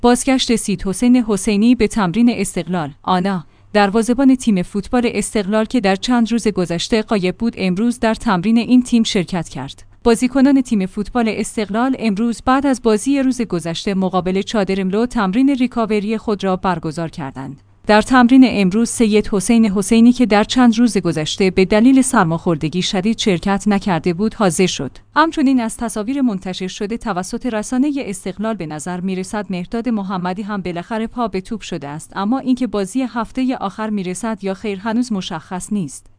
بازگشت سید حسین حسینی به تمرین استقلال. آنا، دروازه‌بان تیم فوتبال استقلال که در چند روز گذشته غایب بود، امروز در تمرین این تیم شرکت کرد. بازیکنان تیم فوتبال استقلال امروز بعد از بازی روز گذشته مقابل چادرملو تمرین ریکاوری خود را برگزار کردند. در تمرین امروز سید حسین حسینی که در چند روز گذشته به دلیل سرماخوردگی شدید شرکت نکرده بود، حاضر شد. همچنین از تصاویر منتشر شده توسط رسانه استقلال به نظر میرسد مهرداد محمدی هم بالاخره پا به توپ شده است، اما اینکه بازی هفته آخر میرسد یا خیر هنوز مشخص نیست.